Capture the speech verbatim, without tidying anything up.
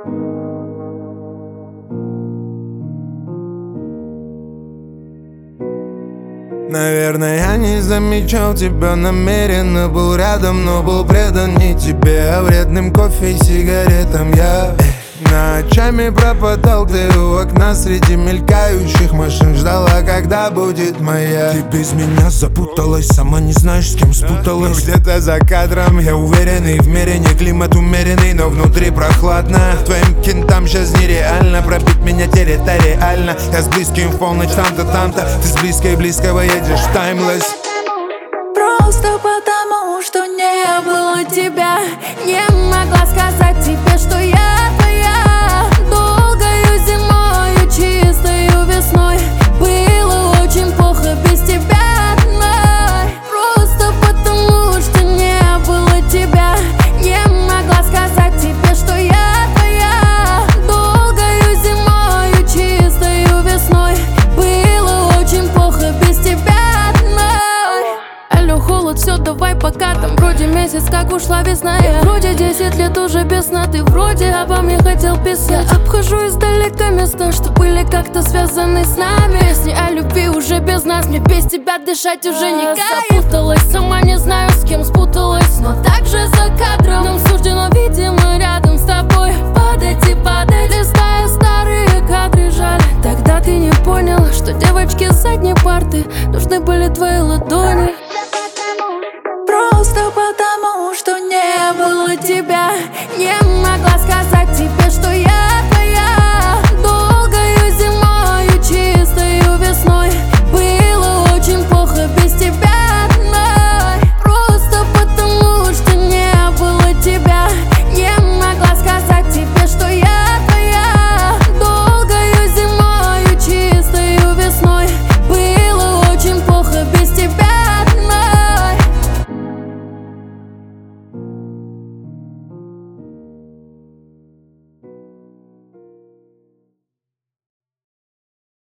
Наверное, я не замечал тебя намеренно. Был рядом, но был предан не тебе, а вредным кофе и сигаретам. Я ночами пропадал, ты у окна среди мелькающих машин. Ждала, когда будет моя. Ты без меня запуталась, сама не знаешь, с кем спуталась. Но где-то за кадром я уверенный, в мере не климат умеренный, но внутри прохладно. Твоим кентам сейчас нереально пробить меня территориально. Я с близким в полночь там-то, там-то. Ты с близкой близкого едешь в таймлесс. Просто потому, что не было тебя, не могла сказать тебе, что я твоя. Долгою зимою, чистою весной, было очень плохо без тебя одной. Просто потому, что не было тебя, не могла сказать тебе, что я твоя. Долгою зимою, чистою весной, было очень плохо без тебя одной. Алло, холод, все, давай пока. Там вроде месяц, как ушла весна. Я вроде десять лет уже без сна. Ты вроде обо мне хотел писать. Я обхожу издалека места, что были как-то связаны с нами. Песни о любви уже без нас. Мне без тебя дышать уже не кайф. Запуталась, сама не знаю, с кем спуталась, но также за кадром нам суждено, видимо, рядом с тобой падать и падать, листая старые кадры. Жаль, тогда ты не понял, что девочки с задней парты нужны были твои ладони. Просто потому, что не было тебя, не могла сказать